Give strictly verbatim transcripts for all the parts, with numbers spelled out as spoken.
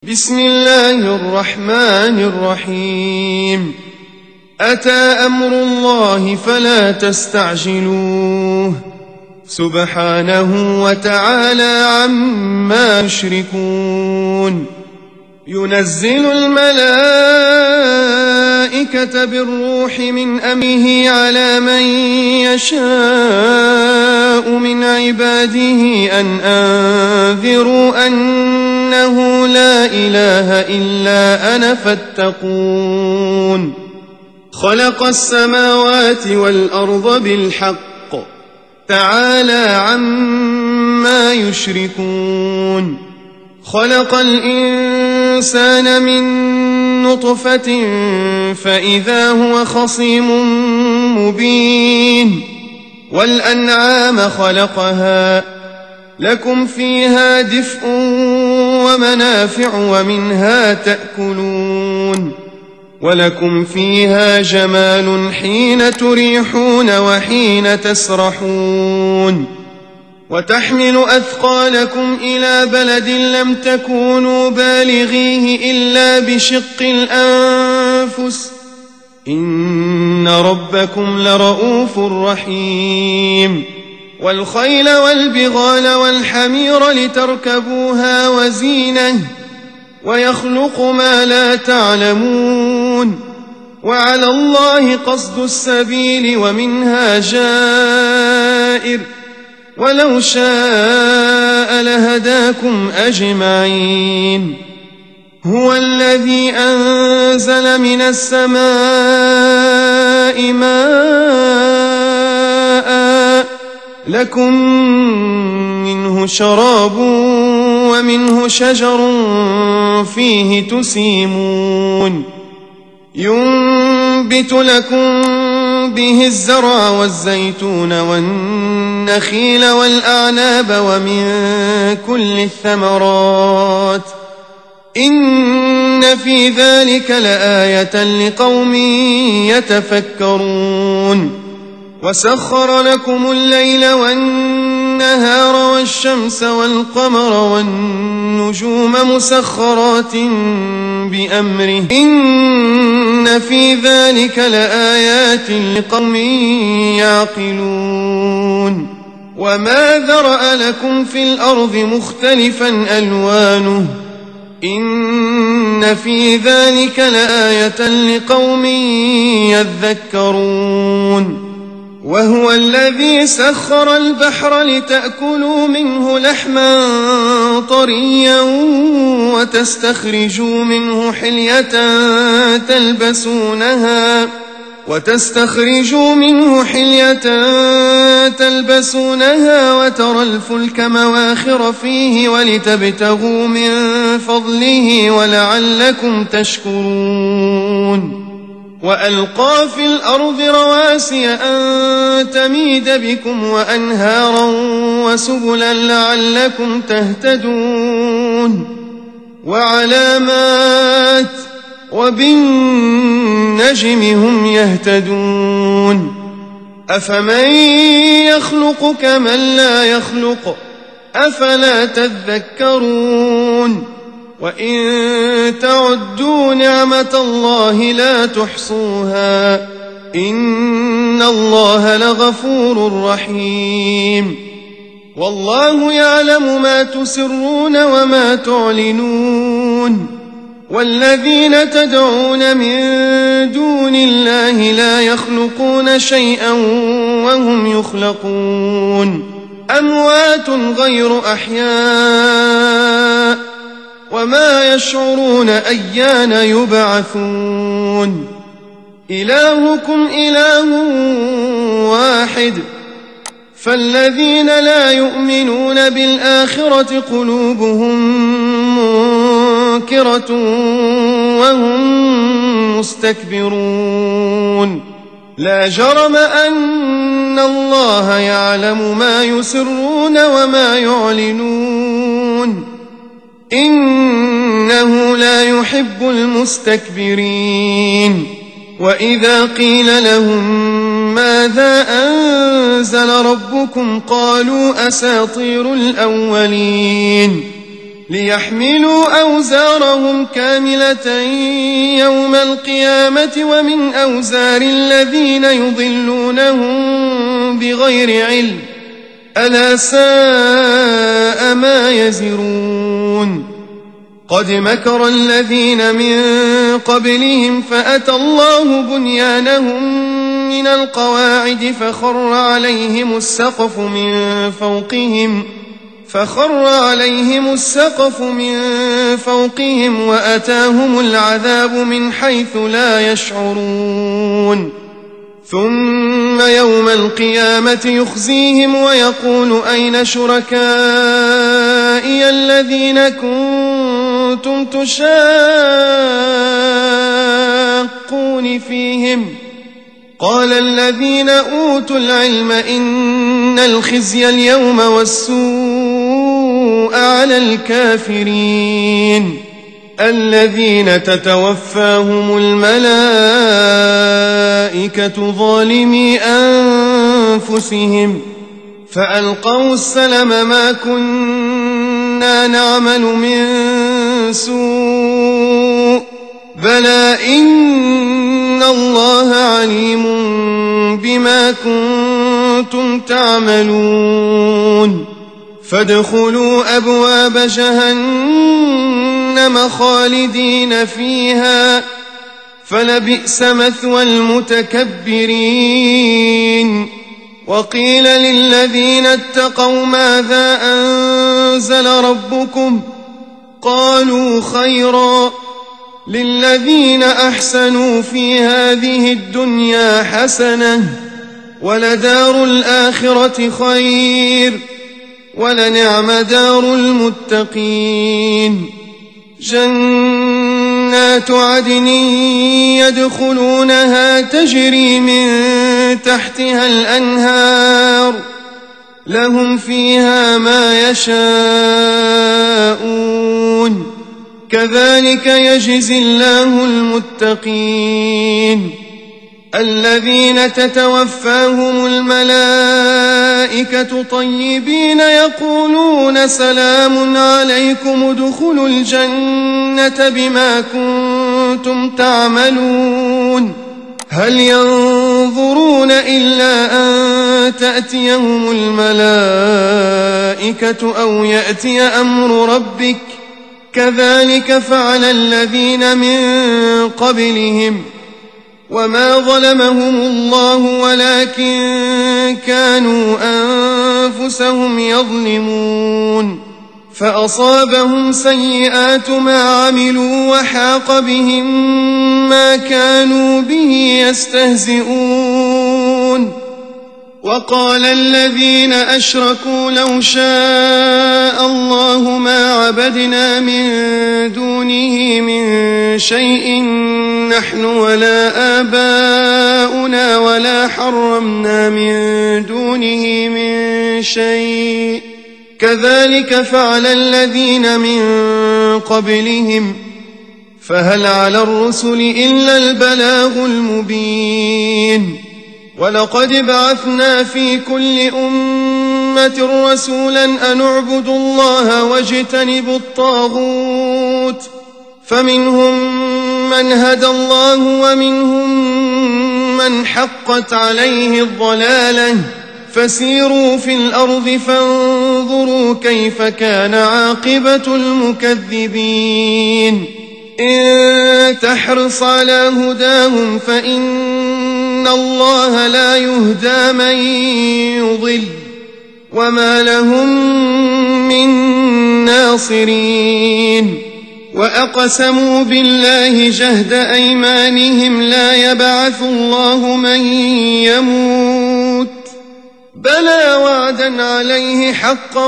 بسم الله الرحمن الرحيم أتى أمر الله فلا تستعجلوه سبحانه وتعالى عما يشركون ينزل الملائكة بالروح من أمره على من يشاء من عباده أن أنذروا أنه لا إله إلا أنا فاتقون خلق السماوات والأرض بالحق تعالى عما يشركون خلق الإنسان من نطفة فإذا هو خصيم مبين والأنعام خلقها لكم فيها دفء ومنافع ومنها تأكلون ولكم فيها جمال حين تريحون وحين تسرحون وتحمل أثقالكم إلى بلد لم تكونوا بالغيه إلا بشق الأنفس إن ربكم لرؤوف رحيم والخيل والبغال والحمير لتركبوها وزينة ويخلق ما لا تعلمون وعلى الله قصد السبيل ومنها جائر ولو شاء لهداكم أجمعين هو الذي أنزل من السماء ماء لكم منه شراب ومنه شجر فيه تسيمون ينبت لكم به الزرع والزيتون والنخيل والأعناب ومن كل الثمرات إن في ذلك لآية لقوم يتفكرون وسخر لكم الليل والنهار والشمس والقمر والنجوم مسخرات بأمره إن في ذلك لآيات لقوم يعقلون وما ذرأ لكم في الأرض مختلفا ألوانه إن في ذلك لآية لقوم يذكرون وهو الذي سخر البحر لتأكلوا منه لحما طريا وتستخرجوا منه حلية تلبسونها وتستخرجوا منه حلية تلبسونها وترى الفلك مواخر فيه ولتبتغوا من فضله ولعلكم تشكرون وألقى في الأرض رواسي أن تميد بكم وأنهارا وسبلا لعلكم تهتدون وعلامات وبالنجم هم يهتدون أفمن يخلق كمن لا يخلق أفلا تذكرون وإن تعدوا نعمة الله لا تحصوها إن الله لغفور رحيم والله يعلم ما تسرون وما تعلنون والذين تدعون من دون الله لا يخلقون شيئا وهم يخلقون أموات غير أحياء وما يشعرون أيان يبعثون إلهكم إله واحد فالذين لا يؤمنون بالآخرة قلوبهم منكرة وهم مستكبرون لا جرم أن الله يعلم ما يسرون وما يعلنون إنه لا يحب المستكبرين وإذا قيل لهم ماذا أنزل ربكم قالوا أساطير الأولين ليحملوا أوزارهم كاملة يوم القيامة ومن أوزار الذين يضلونهم بغير علم ألا ساء ما يزرون قد مكر الذين من قبلهم فأتى الله بنيانهم من القواعد فخر عليهم السقف من فوقهم فخر عليهم السقف من فوقهم وأتاهم العذاب من حيث لا يشعرون ثم يوم القيامة يخزيهم ويقول أين شركائي الذين كنتم تشاقون فيهم قال الذين أوتوا العلم إن الخزي اليوم والسوء على الكافرين الذين تتوفاهم الملائكة ظالمي أنفسهم فألقوا السلم ما كنا نعمل من سوء بلى إن الله عليم بما كنتم تعملون فادخلوا أبواب جهنم خالدين فيها فلبئس مثوى المتكبرين وقيل للذين اتقوا ماذا أنزل ربكم قالوا خيرا للذين أحسنوا في هذه الدنيا حسنة ولدار الآخرة خير ولنعم دار المتقين جنات عدن يدخلونها تجري من تحتها الأنهار لهم فيها ما يشاءون كذلك يجزي الله المتقين الذين تتوفاهم الملائكة طيبين يقولون سلام عليكم ادخلوا الجنة بما كنتم تعملون هل ينظرون إلا أن تأتيهم الملائكة أو يأتي أمر ربك كذلك فعل الذين من قبلهم وما ظلمهم الله ولكن كانوا أنفسهم يظلمون فأصابهم سيئات ما عملوا وحاق بهم ما كانوا به يستهزئون وقال الذين أشركوا لو شاء الله ما عبدنا من دونه من شيء نحن ولا آباؤنا ولا حرمنا من دونه من شيء كذلك فعل الذين من قبلهم فهل على الرسل إلا البلاغ المبين ولقد بعثنا في كل أمة رسولا أن اعبدوا الله واجتنبوا الطاغوت فمنهم من هدى الله ومنهم من حقت عليه الضلالة فسيروا في الأرض فانظروا كيف كان عاقبة المكذبين إن تحرص على هداهم فإن الله لا يهدى من يضل وما لهم من ناصرين وأقسموا بالله جهد أيمانهم لا يبعث الله من يموت بلى وعدا عليه حقا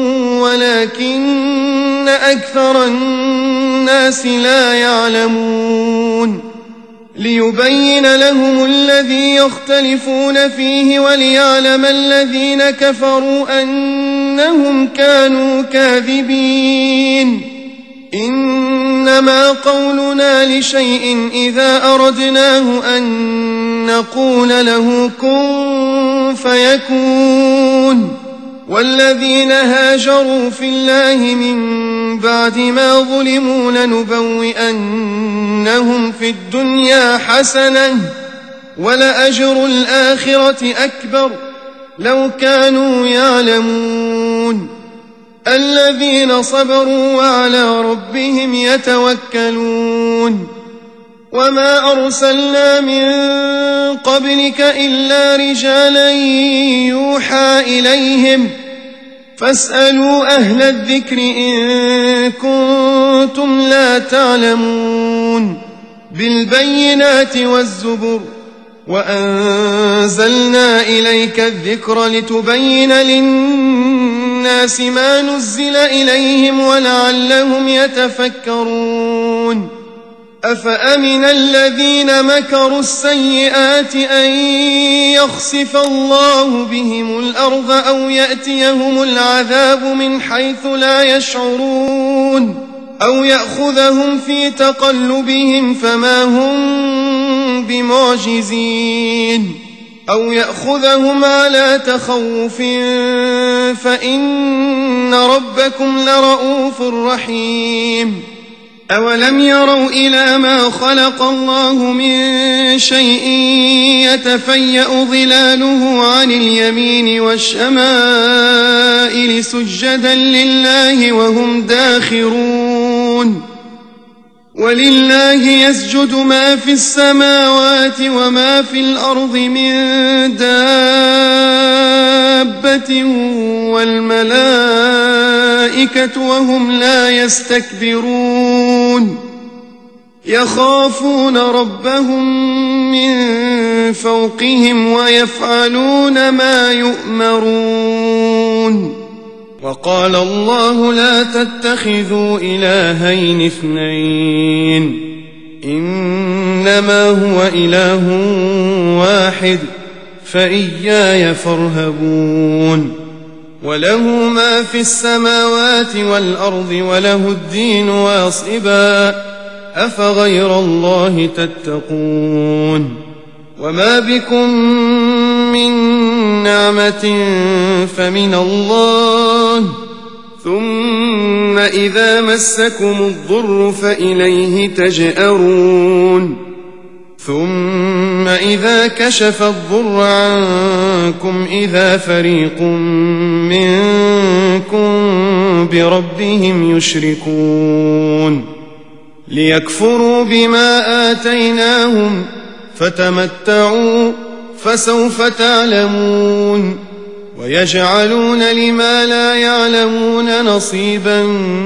ولكن أكثر الناس لا يعلمون ليبين لهم الذي يختلفون فيه وليعلم الذين كفروا أنهم كانوا كاذبين إنما قولنا لشيء إذا أردناه أن نقول له كن فيكون والذين هاجروا في الله من بعد ما ظلموا لنبوئنهم في الدنيا حسنة ولأجر الآخرة أكبر لو كانوا يعلمون الذين صبروا وعلى ربهم يتوكلون وما أرسلنا من قبلك إلا رجالا يوحى إليهم فاسألوا أهل الذكر إن كنتم لا تعلمون بالبينات والزبر وأنزلنا إليك الذكر لتبين للناس ما نزل إليهم ولعلهم يتفكرون أفأمن الذين مكروا السيئات أن يخسف الله بهم الأرض أو يأتيهم العذاب من حيث لا يشعرون أو يأخذهم في تقلبهم فما هم بمعجزين أو يأخذهم على تخوف فإن ربكم لرؤوف رحيم أولم يروا إلى ما خلق الله من شيء يتفيأ ظلاله عن اليمين والشمائل سجدا لله وهم داخرون ولله يسجد ما في السماوات وما في الأرض من دابة والملائكة وهم لا يستكبرون يخافون ربهم من فوقهم ويفعلون ما يؤمرون وقال الله لا تتخذوا إلهين اثنين إنما هو إله واحد فإياي فارهبون وله ما في السماوات والأرض وله الدين واصبا أفغير الله تتقون وما بكم من نعمة فمن الله ثم إذا مسكم الضر فإليه تجأرون ثم إذا كشف الضر عنكم إذا فريق منكم بربهم يشركون ليكفروا بما آتيناهم فتمتعوا فسوف تعلمون ويجعلون لما لا يعلمون نصيبا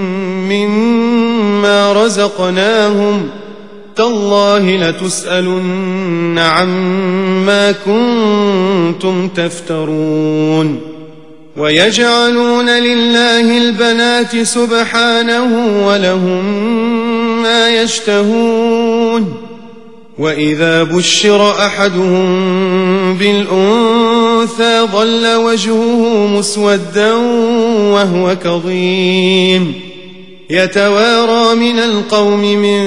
مما رزقناهم تالله لتسألن عما كنتم تفترون ويجعلون لله البنات سبحانه ولهم ما يشتهون وإذا بشر أحدهم بالأنثى ظل وجهه مسودا وهو كظيم يتوارى من القوم من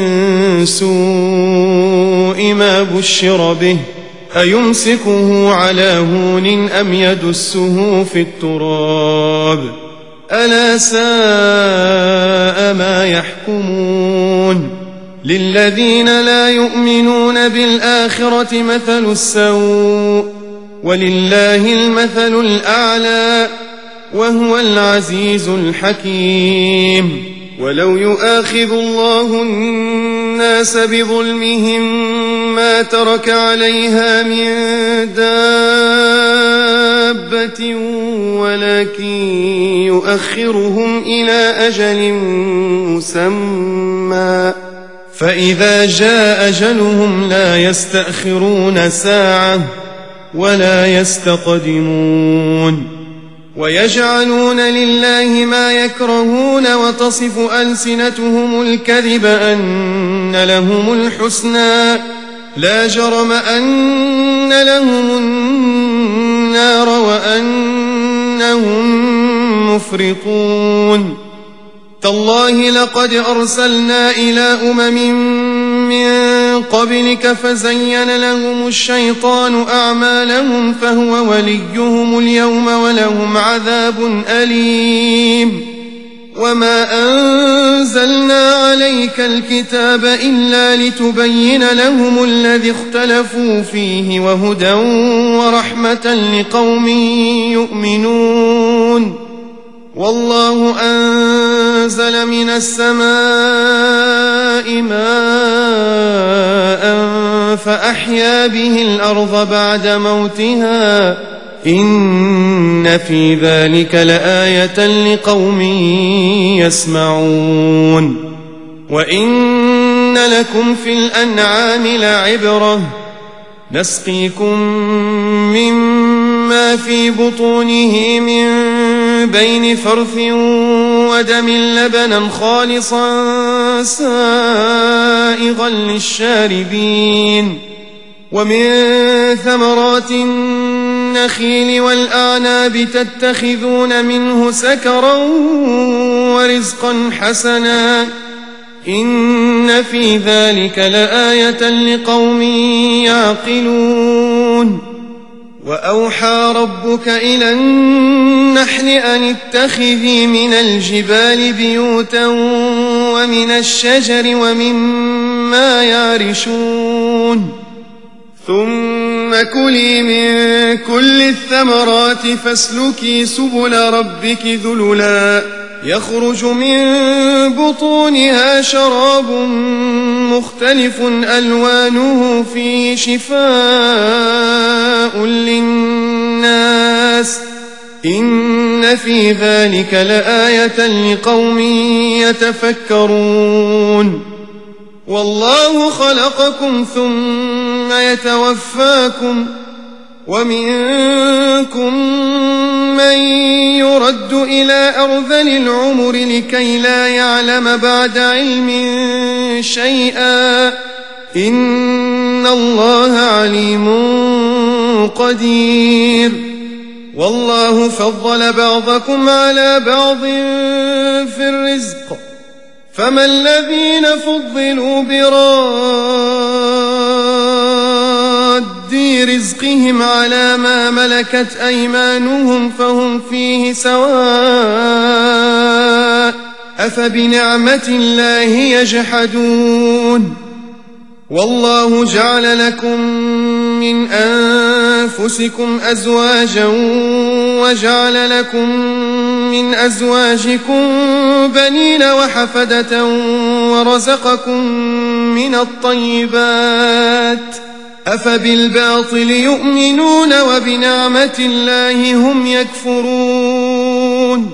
سوء ما بشر به أيمسكه على هون أم يدسه في التراب ألا ساء ما يحكمون للذين لا يؤمنون بالآخرة مثل السوء ولله المثل الأعلى وهو العزيز الحكيم ولو يؤاخذ الله الناس بظلمهم ما ترك عليها من دابة ولكن يؤخرهم إلى أجل مسمى فإذا جاء أجلهم لا يستأخرون ساعة ولا يستقدمون ويجعلون لله ما يكرهون وتصف ألسنتهم الكذب أن لهم الحسنى لا جرم أن لهم النار وأنهم مفرطون تالله لقد أرسلنا إلى أمم من قبلك فزين لهم الشيطان أعمالهم فهو وليهم اليوم ولهم عذاب أليم وما أنزلنا عليك الكتاب إلا لتبين لهم الذي اختلفوا فيه وهدى ورحمة لقوم يؤمنون والله أنزل من السماء ماء فأحيا به الأرض بعد موتها إن في ذلك لآية لقوم يسمعون وإن لكم في الأنعام لعبرة نسقيكم مما في بطونه من بين فرث ودم لبنا خالصا سائغا للشاربين ومن ثمرات النخيل والأعناب تتخذون منه سكرا ورزقا حسنا إن في ذلك لآية لقوم يعقلون وأوحى ربك إلى النحل أن اتخذي من الجبال بيوتا ومن الشجر ومما يعرشون ثم كلي من كل الثمرات فاسلكي سبل ربك ذللا يخرج من بطونها شراب مختلف ألوانه فيه شفاء للناس إن في ذلك لآية لقوم يتفكرون والله خلقكم ثم يتوفاكم ومنكم من يرد إلى أرذل العمر لكي لا يعلم بعد علم شيئا إن الله عليم قدير والله فضل بعضكم على بعض في الرزق فما الذين فضلوا براد رزقهم على ما ملكت أيمانهم فهم فيه سواء أفبنعمة الله يجحدون والله جعل لكم من أنفسكم أزواجا وجعل لكم من أزواجكم بنين وحفدة ورزقكم من الطيبات أفبالباطل يؤمنون وبنعمة الله هم يكفرون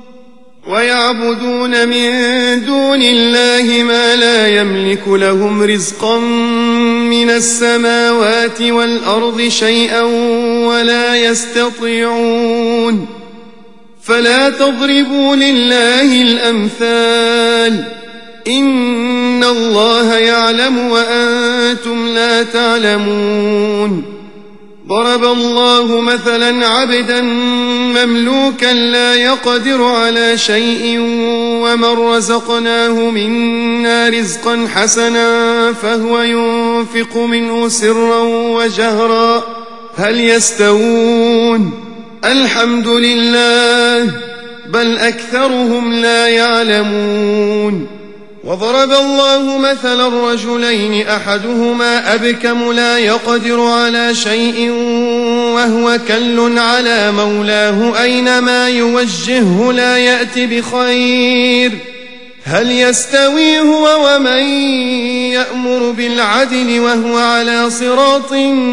ويعبدون من دون الله ما لا يملك لهم رزقا من السماوات والأرض شيئا ولا يستطيعون فلا تضربوا لله الأمثال إن الله يعلم وأنتم لا تعلمون ضرب الله مثلا عبدا مملوكا لا يقدر على شيء ومن رزقناه منا رزقا حسنا فهو ينفق منه سرا وجهرا هل يستوون الحمد لله بل أكثرهم لا يعلمون وضرب الله مثلا رجلين أحدهما أبكم لا يقدر على شيء وهو كل على مولاه أينما يوجهه لا يأت بخير هل يستوي هو ومن يأمر بالعدل وهو على صراط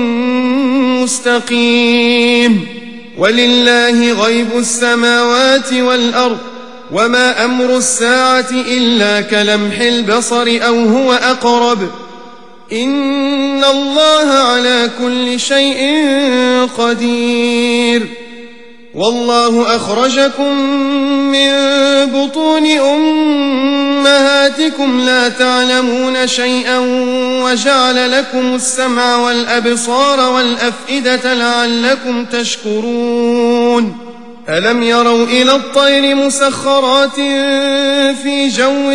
مستقيم ولله غيب السماوات والأرض وما أمر الساعة إلا كلمح البصر أو هو أقرب إن الله على كل شيء قدير والله أخرجكم من بطون أمهاتكم لا تعلمون شيئا وجعل لكم السمع والأبصار والأفئدة لعلكم تشكرون ألم يروا إلى الطير مسخرات في جو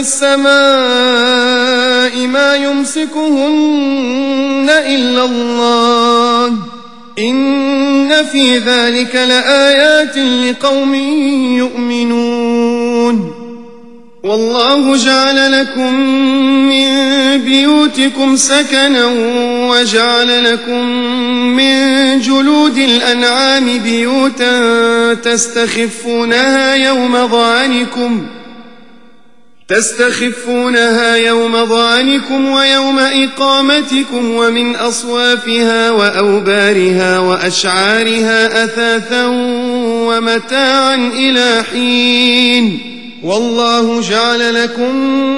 السماء ما يمسكهن إلا الله إن في ذلك لآيات لقوم يؤمنون والله جعل لكم من بيوتكم سكنا وجعل لكم من جلود الأنعام بيوتا تستخفونها يوم ظعنكم تستخفونها يوم ظعنكم ويوم إقامتكم ومن أصوافها وأوبارها وأشعارها أثاثا ومتاعا إلى حين والله جعل لكم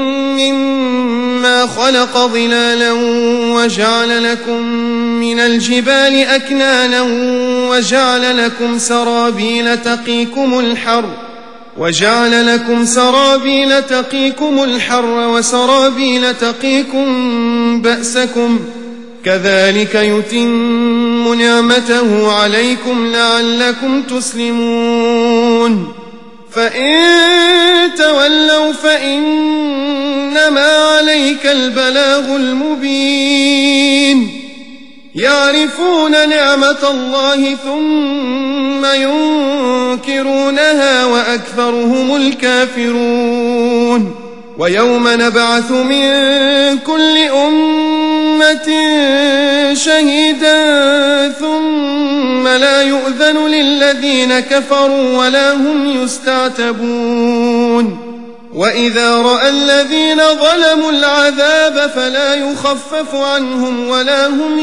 مما خلق ظلالا وجعل لكم من الجبال أكنانا وجعل لكم سرابيل تقيكم الحر وجعل لكم سرابيل تقيكم الحر وسرابيل تقيكم بأسكم كذلك يتم نعمته عليكم لعلكم تسلمون فإن تولوا فإنما عليك البلاغ المبين يعرفون نعمة الله ثم ينكرونها وأكثرهم الكافرون ويوم نبعث من كل أمة شهيدا ثم لا يؤذن للذين كفروا ولا هم يستعتبون وإذا رأى الذين ظلموا العذاب فلا يخفف عنهم ولا هم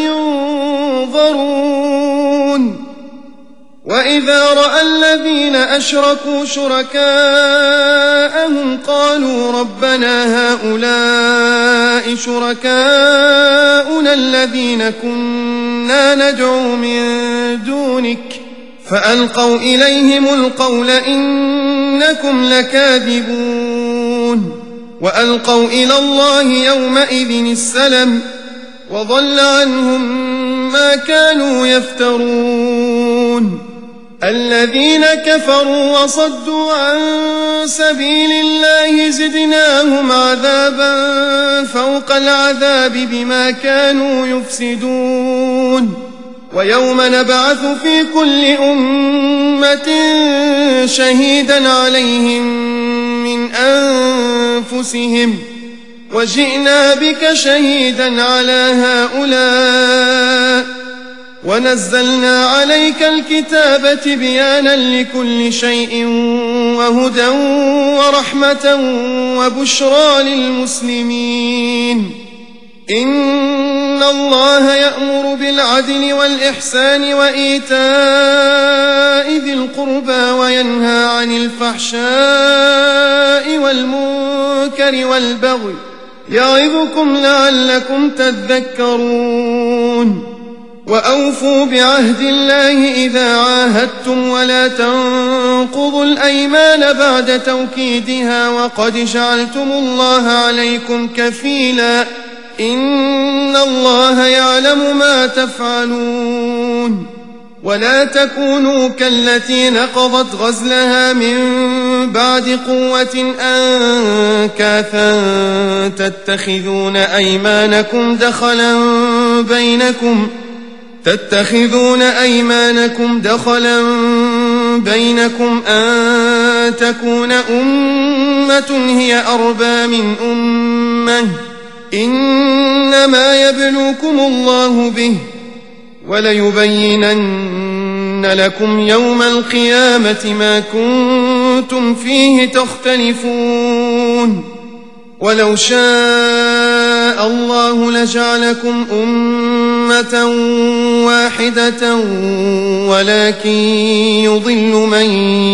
ينظرون وإذا رأى الذين أشركوا شركاءهم قالوا ربنا هؤلاء شركاؤنا الذين كنا ندعو من دونك فألقوا إليهم القول إنكم لكاذبون وألقوا إلى الله يومئذ السلم وضل عنهم ما كانوا يفترون الذين كفروا وصدوا عن سبيل الله زدناهم عذابا فوق العذاب بما كانوا يفسدون ويوم نبعث في كل أمة شهيدا عليهم من أنفسهم وجئنا بك شهيدا على هؤلاء ونزلنا عليك الكتاب تبيانا لكل شيء وهدى ورحمة وبشرى للمسلمين إن الله يأمر بالعدل والإحسان وإيتاء ذي القربى وينهى عن الفحشاء والمنكر والبغي يعظكم لعلكم تذكرون وأوفوا بعهد الله إذا عاهدتم ولا تنقضوا الأيمان بعد توكيدها وقد جعلتم الله عليكم كفيلا إن الله يعلم ما تفعلون ولا تكونوا كالتي نقضت غزلها من بعد قوة أنكاثا تتخذون أيمانكم دخلا بينكم تتخذون أيمانكم دخلا بينكم أن تكون أمة هي أربى من أمة إنما يبلوكم الله به وليبينن لكم يوم القيامة ما كنتم فيه تختلفون ولو شاء الله لجعلكم أمة واحدة ولكن يضل من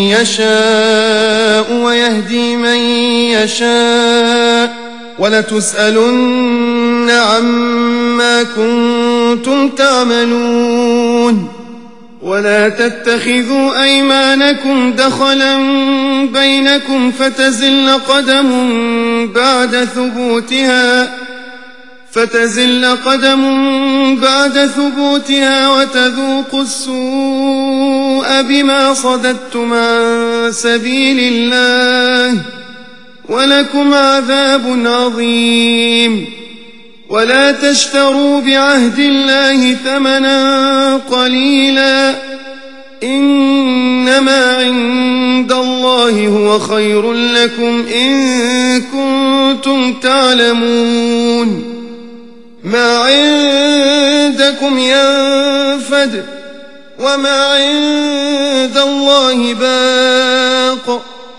يشاء ويهدي من يشاء ولتسألن عما كنتم تعملون ولا تتخذوا أيمانكم دخلا بينكم فتزل قدم بعد ثبوتها فتزل قدم بعد ثبوتها وتذوقوا السوء بما صددتم عن سبيل الله ولكم عذاب عظيم ولا تشتروا بعهد الله ثمنا قليلا إن إنما عند الله هو خير لكم إن كنتم تعلمون ما عندكم ينفد وما عند الله باق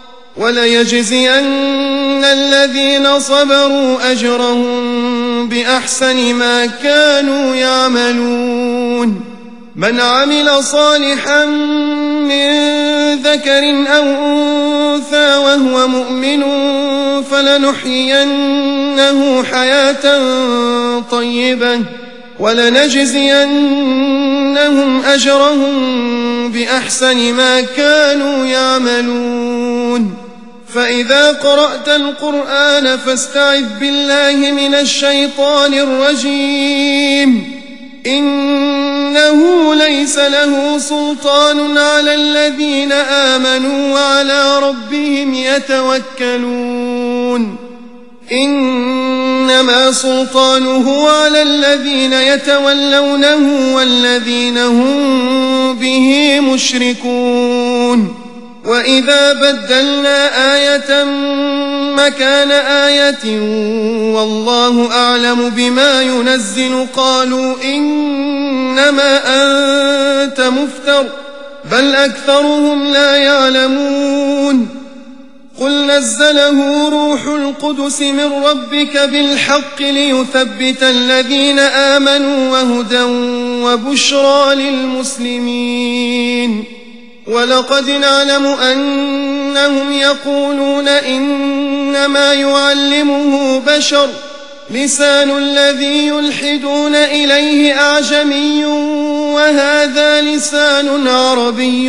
وليجزين الذين صبروا أجرهم بأحسن ما كانوا يعملون من عمل صالحا من ذكر أو أنثى وهو مؤمن فلنحيينه حياة طيبة ولنجزينهم أجرهم بأحسن ما كانوا يعملون فإذا قرأت القرآن فاستعذ بالله من الشيطان الرجيم إنه ليس له سلطان على الذين آمنوا وعلى ربهم يتوكلون إنما سلطانه على الذين يتولونه والذين هم به مشركون وإذا بدلنا آية مكان آية والله أعلم بما ينزل قالوا إنما أنت مفتر بل أكثرهم لا يعلمون قل نزله روح القدس من ربك بالحق ليثبت الذين آمنوا وهدى وبشرى للمسلمين ولقد نعلم أنهم يقولون إنما يعلمه بشر لسان الذي يلحدون إليه أعجمي وهذا لسان عربي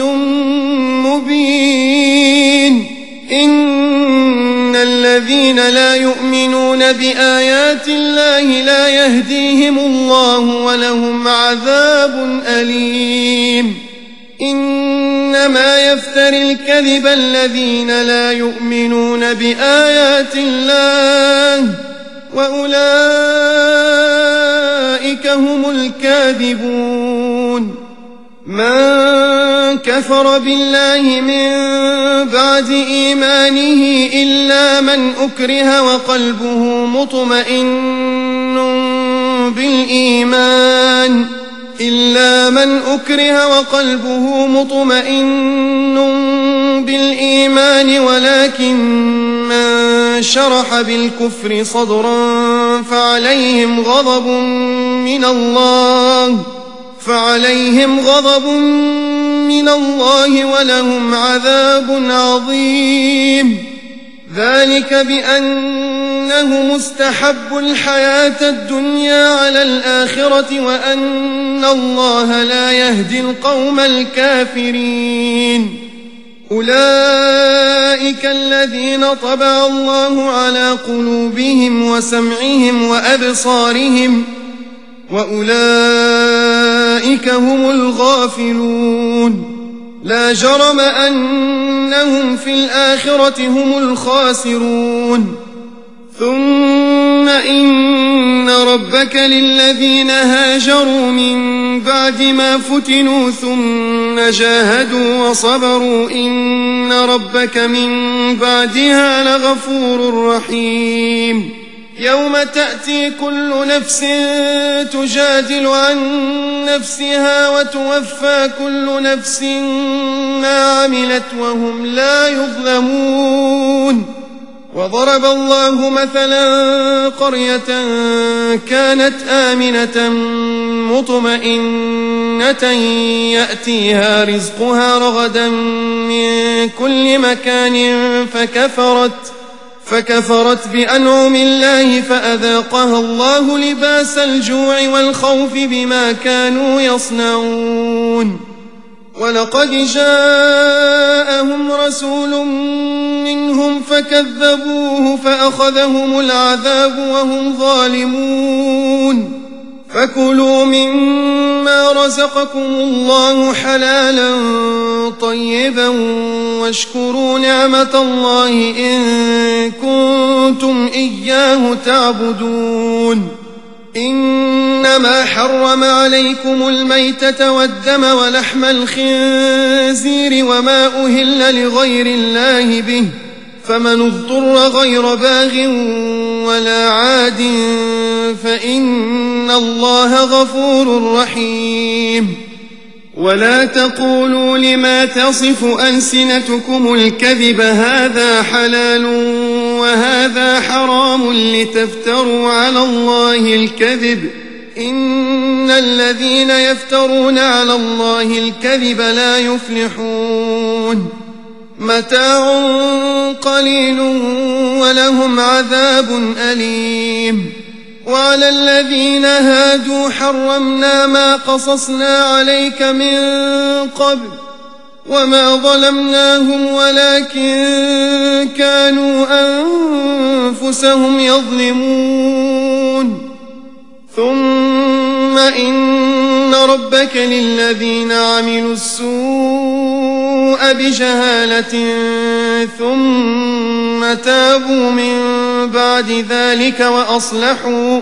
مبين إن الذين لا يؤمنون بآيات الله لا يهديهم الله ولهم عذاب أليم إنما يفتري الكذب الذين لا يؤمنون بآيات الله وأولئك هم الكاذبون من كفر بالله من بعد إيمانه إلا من أكره وقلبه مطمئن بالإيمان إلا من أكره وقلبه مطمئن بالإيمان ولكن من شرح بالكفر صدرا فعليهم غضب من الله فعليهم غضب من الله ولهم عذاب عظيم ذلك بأنه مستحب الحياة الدنيا على الآخرة وأن الله لا يهدي القوم الكافرين أولئك الذين طبع الله على قلوبهم وسمعهم وأبصارهم وأولئك هم الغافلون لا جرم أنهم في الآخرة هم الخاسرون ثم إن ربك للذين هاجروا من بعد ما فتنوا ثم جاهدوا وصبروا إن ربك من بعدها لغفور رحيم يوم تأتي كل نفس تجادل عن نفسها وتوفى كل نفس ما عملت وهم لا يظلمون وضرب الله مثلا قرية كانت آمنة مطمئنة يأتيها رزقها رغدا من كل مكان فكفرت فكفرت بأنعم الله فأذاقها الله لباس الجوع والخوف بما كانوا يصنعون ولقد جاءهم رسول منهم فكذبوه فأخذهم العذاب وهم ظالمون فكلوا مما رزقكم الله حلالا طيبا واشكروا نعمة الله إن كنتم إياه تعبدون إنما حرم عليكم الميتة والدم ولحم الخنزير وما أهل لغير الله به فمن اضطر غير باغ ولا عاد فإن الله غفور رحيم ولا تقولوا لما تصف ألسنتكم الكذب هذا حلال وهذا حرام لتفتروا على الله الكذب إن الذين يفترون على الله الكذب لا يفلحون متاع قليل ولهم عذاب أليم وعلى الذين هادوا حرمنا ما قصصنا عليك من قبل وما ظلمناهم ولكن كانوا أنفسهم يظلمون ثم إن ربك للذين عملوا السوء بجهالة ثم تابوا من بعد ذلك وأصلحوا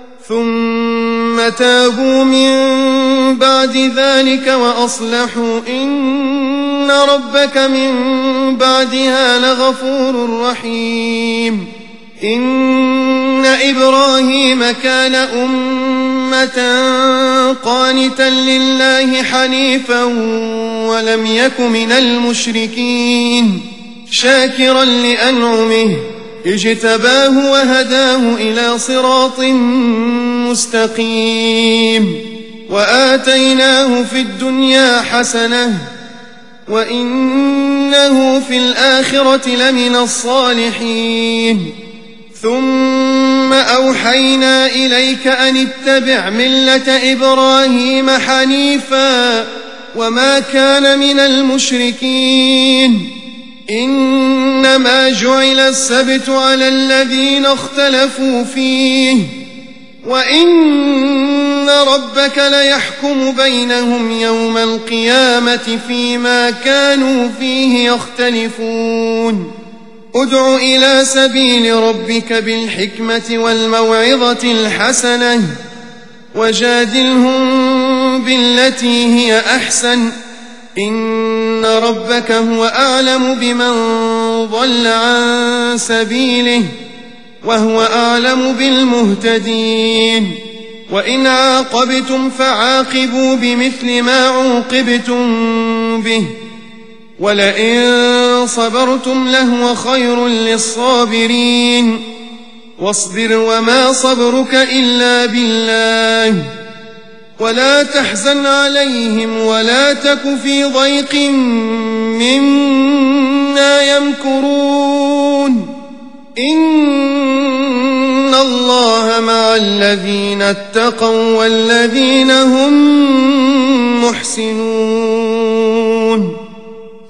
ثم تابوا من بعد ذلك وأصلحوا إن ربك من بعدها لغفور رحيم إن إبراهيم كان أمة قانتا لله حنيفا ولم يك من المشركين شاكرا لأنعمه اجتباه وهداه إلى صراط مستقيم وآتيناه في الدنيا حسنة وإنه في الآخرة لمن الصالحين ثم أوحينا إليك أن اتبع ملة إبراهيم حنيفا وما كان من المشركين إنما جعل السبت على الذين اختلفوا فيه وإن ربك ليحكم بينهم يوم القيامة فيما كانوا فيه يختلفون ادع إلى سبيل ربك بالحكمة والموعظة الحسنة وجادلهم بالتي هي أحسن إن ربك هو أعلم بمن ضل عن سبيله وهو أعلم بالمهتدين وإن عاقبتم فعاقبوا بمثل ما عوقبتم به ولئن صبرتم لهو خير للصابرين واصبر وما صبرك إلا بالله ولا تحزن عليهم ولا تك في ضيق مما يمكرون إن الله مع الذين اتقوا والذين هم محسنون